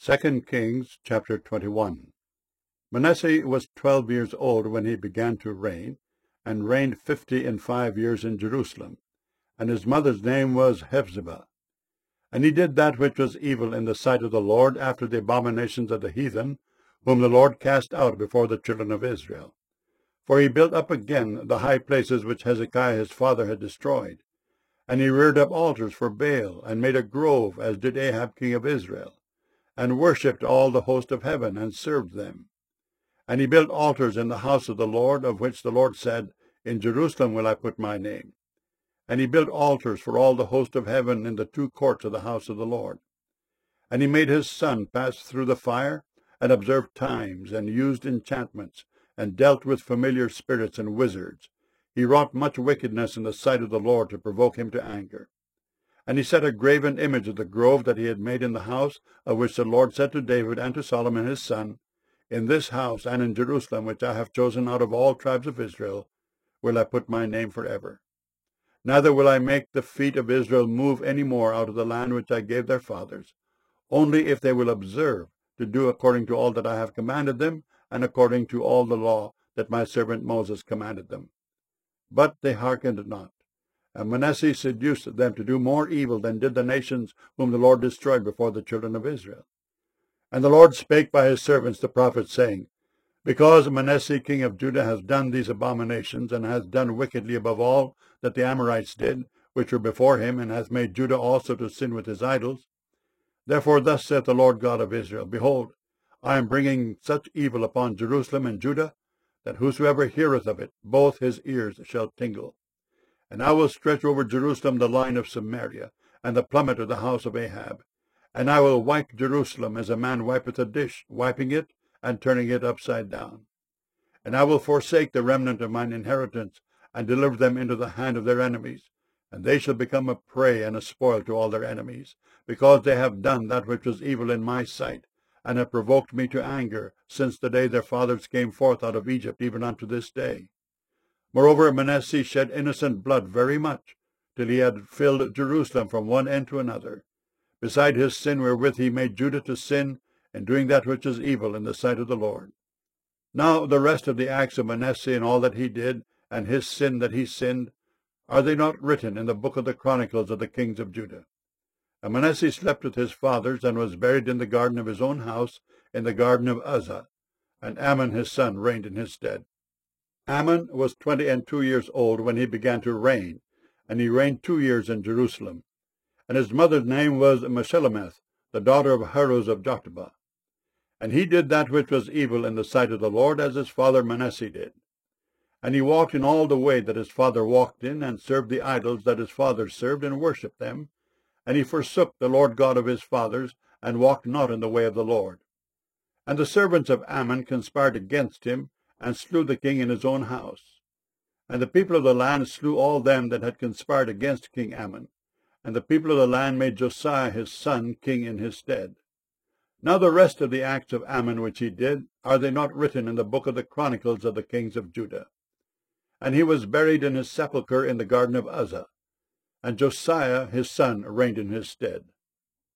2 Kings chapter 21. Manasseh was 12 years old when he began to reign, and reigned 55 years in Jerusalem. And his mother's name was Hephzibah. And he did that which was evil in the sight of the Lord, after the abominations of the heathen, whom the Lord cast out before the children of Israel. For he built up again the high places which Hezekiah his father had destroyed. And he reared up altars for Baal, and made a grove, as did Ahab king of Israel, and worshipped all the host of heaven, and served them. And he built altars in the house of the Lord, of which the Lord said, In Jerusalem will I put my name. And he built altars for all the host of heaven in the two courts of the house of the Lord. And he made his son pass through the fire, and observed times, and used enchantments, and dealt with familiar spirits and wizards. He wrought much wickedness in the sight of the Lord, to provoke him to anger. And he set a graven image of the grove that he had made in the house, of which the Lord said to David and to Solomon his son, In this house and in Jerusalem, which I have chosen out of all tribes of Israel, will I put my name forever. Neither will I make the feet of Israel move any more out of the land which I gave their fathers, only if they will observe to do according to all that I have commanded them, and according to all the law that my servant Moses commanded them. But they hearkened not. And Manasseh seduced them to do more evil than did the nations whom the Lord destroyed before the children of Israel. And the Lord spake by his servants the prophets, saying, Because Manasseh king of Judah has done these abominations, and has done wickedly above all that the Amorites did, which were before him, and hath made Judah also to sin with his idols, therefore thus saith the Lord God of Israel, Behold, I am bringing such evil upon Jerusalem and Judah, that whosoever heareth of it, both his ears shall tingle. And I will stretch over Jerusalem the line of Samaria, and the plummet of the house of Ahab. And I will wipe Jerusalem as a man wipeth a dish, wiping it, and turning it upside down. And I will forsake the remnant of mine inheritance, and deliver them into the hand of their enemies. And they shall become a prey and a spoil to all their enemies, because they have done that which was evil in my sight, and have provoked me to anger, since the day their fathers came forth out of Egypt, even unto this day. Moreover, Manasseh shed innocent blood very much, till he had filled Jerusalem from one end to another, beside his sin wherewith he made Judah to sin, in doing that which is evil in the sight of the Lord. Now the rest of the acts of Manasseh, and all that he did, and his sin that he sinned, are they not written in the book of the Chronicles of the kings of Judah? And Manasseh slept with his fathers, and was buried in the garden of his own house, in the garden of Uzzah, and Amon his son reigned in his stead. Amon was 22 years old when he began to reign, and he reigned 2 years in Jerusalem. And his mother's name was Meshullemeth, the daughter of Haruz of Jochebah. And he did that which was evil in the sight of the Lord, as his father Manasseh did. And he walked in all the way that his father walked in, and served the idols that his fathers served, and worshipped them. And he forsook the Lord God of his fathers, and walked not in the way of the Lord. And the servants of Amon conspired against him, and slew the king in his own house. And the people of the land slew all them that had conspired against King Amon. And the people of the land made Josiah his son king in his stead. Now the rest of the acts of Amon which he did, are they not written in the book of the Chronicles of the kings of Judah? And he was buried in his sepulchre in the garden of Uzzah. And Josiah his son reigned in his stead.